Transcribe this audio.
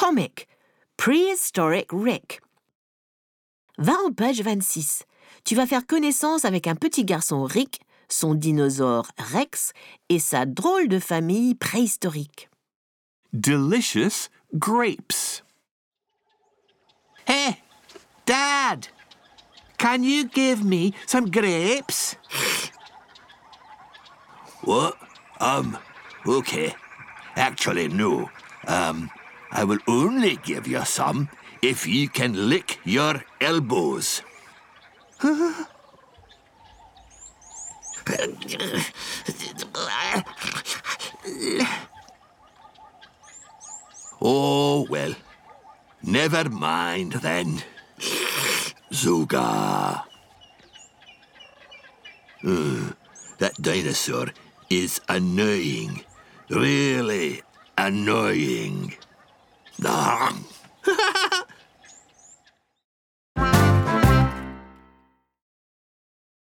Comic, Prehistoric Rick. Va en page 26. Tu vas faire connaissance avec un petit garçon Rick, son dinosaure Rex et sa drôle de famille préhistorique. Delicious grapes. Hey, Dad! Can you give me some grapes? What? Okay. Actually, no. I will only give you some if you can lick your elbows. Oh, well. Never mind, then. Zuga. That dinosaur is annoying. Really annoying.